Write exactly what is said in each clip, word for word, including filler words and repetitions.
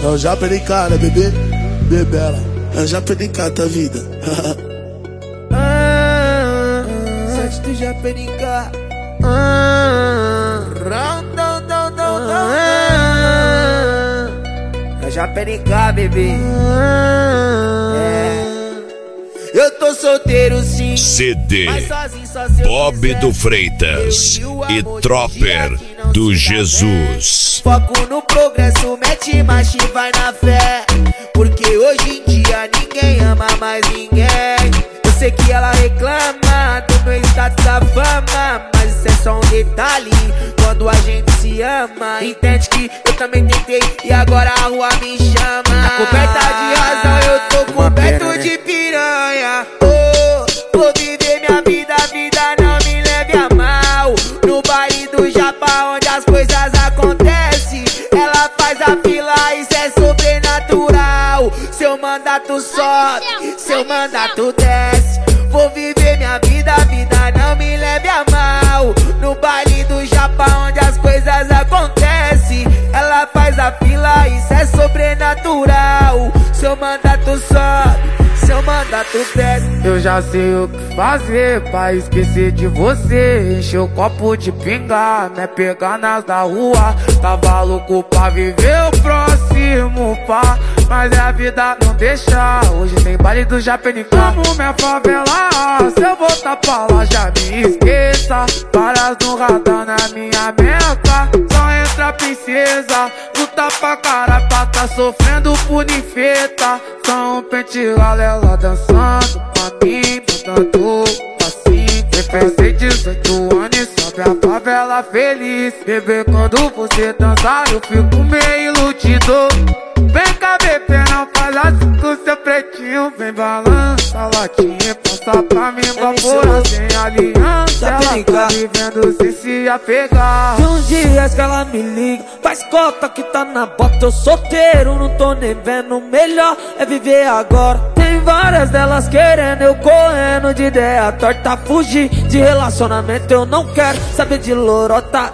Eu já perdi cara, bebê, bebela. Eu já perdi cara, tua vida. ah, sete do Japenica. Ah, round, down, down, down, down. Eu já Japenica, bebê. Ah, é. Eu tô solteiro sim. C D Bob do Freitas e Tropper do Jesus. Foco no progresso, mete marcha e vai na fé. Porque hoje em dia ninguém ama mais ninguém. Eu sei que ela reclama do meu status da fama, mas isso é só um detalhe quando a gente se ama. Entende que eu também tentei e agora a rua me chama. Na coberta de razão eu tô coberto de piranha. Oh, vou viver minha vida, a vida não me leve a mal. No baile do Japa onde as coisas acontecem, ela faz a fila, isso é sobrenatural. Seu mandato sobe, seu mandato desce. Vou viver minha vida, a vida não me leve a mal. No baile do Japa onde as coisas acontecem, ela faz a fila, isso é sobrenatural. Seu mandato sobe, seu mandato desce. Eu já sei o que fazer pra esquecer de você. Encher o copo de pinga, né, pegar nas da rua. Tava louco pra viver o próximo, pá, mas a vida não deixa. Hoje tem baile do Japenica. Amo minha favela, se eu voltar pra lá já me esqueça. Várias no radar na minha meca. Só entra princesa, luta pra caralho pra tá sofrendo por ninfeta. Só um pente galela dançando pra mim, mudando assim. Eu pensei dezoito anos e sobe a favela feliz. Bebê, quando você dançar eu fico meio iludido. Vem cá, bebê, não faz assim com seu pretinho. Vem balança a latinha, passa pra mim, vapora sem aliança. Ela tá vivendo sem se apegar. De uns dias que ela me liga, faz cota que tá na bota. Eu solteiro, não tô nem vendo. Melhor é viver agora. Tem várias delas querendo, eu correndo de ideia torta. Fugir de relacionamento, eu não quero saber de lorota.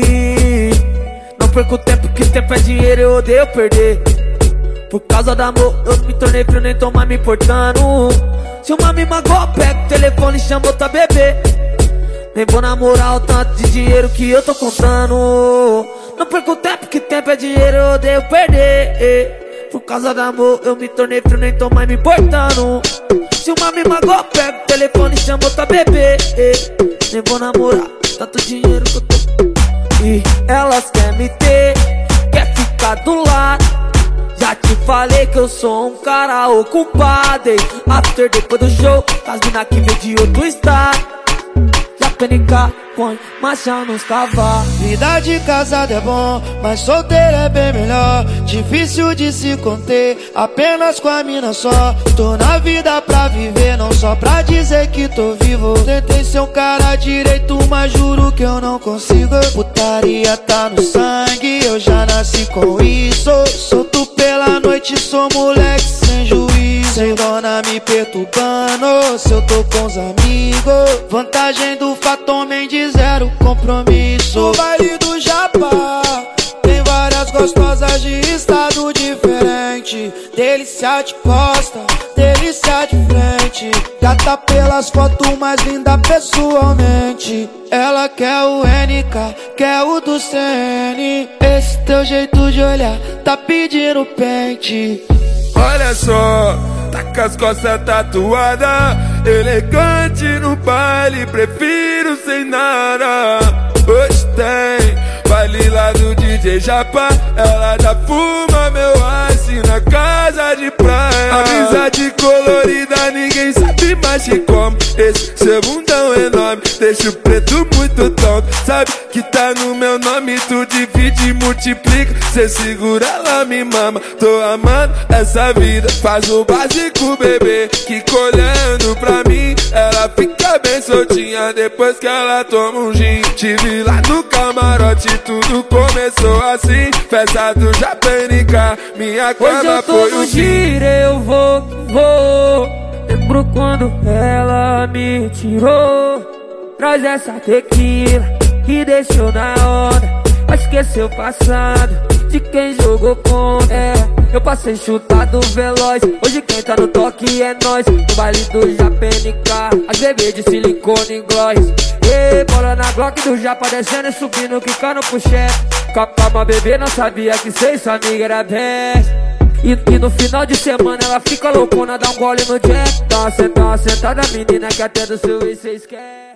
E não perco tempo, que tempo é dinheiro, eu odeio perder. Por causa do amor eu me tornei frio, nem tô mais me importando. Se uma me magoa, pega o telefone e chama outra bebê. Nem vou namorar o tanto de dinheiro que eu tô contando. Não perco tempo, que tempo é dinheiro, eu odeio perder. Por causa do amor eu me tornei frio, nem tô mais me importando. Se uma me magoa, pega o telefone e chama outra bebê. Nem vou namorar tanto dinheiro que eu tô. E elas querem me ter, quer ficar do lado. Já te falei que eu sou um cara ocupado, hein? After depois do show, as mina que vem de outro estado. Japenica põe marcha nos cavalos. Vida de casado é bom, mas solteiro é bem melhor. Difícil de se conter, apenas com a mina só. Tô na vida pra viver, não só pra dizer que tô vivo. Tentei ser um cara direito, mas juro que eu não consigo. Putaria tá no sangue, eu já nasci com isso. Solto pela noite, sou moleque sem juízo. Sem dona me perturbando, se eu tô com os amigos. Vantagem do fato, homem de zero compromisso. No baile do Japa tem várias gostosas de estado diferente. Delícia de costa, delícia de frente. Gata pelas fotos, mais linda pessoalmente. Ela quer o N K, quer o do C N. Esse teu jeito de olhar tá pedindo pente. Olha só, tá com as costas tatuadas, elegante no baile, prefiro sem nada. Hoje tem baile lá do D J Japa, ela já fuma meu ice na casa de praia. Amizade colorida, ninguém sabe mais de como. Esse seu bundão enorme deixa o preto muito tonto. Sabe que tá no meu nome, tu divide e multiplica. Cê segura, ela me mama, tô amando essa vida. Faz o básico, bebê, que olhando pra mim ela fica bem soltinha depois que ela toma um gin. Tive lá no camarote, tudo começou assim. Festa do Japenica, minha cama foi o giro, eu vou, vou. Lembro quando ela me tirou. Traz essa tequila que deixou na onda. Vai esquecer o passado, de quem jogou contra. É, eu passei chutado veloz, hoje quem tá no toque é nós. No baile do Japa N K, as bebês de silicone e gloss. E bola na Glock do Japa descendo e subindo, quicando pro chefe. Calma bebê, não sabia que cê e sua amiga era best. E, e no final de semana ela fica loucona, dá um gole no jack. Dá uma sentada, sentada menina que até do seu e cê esquece.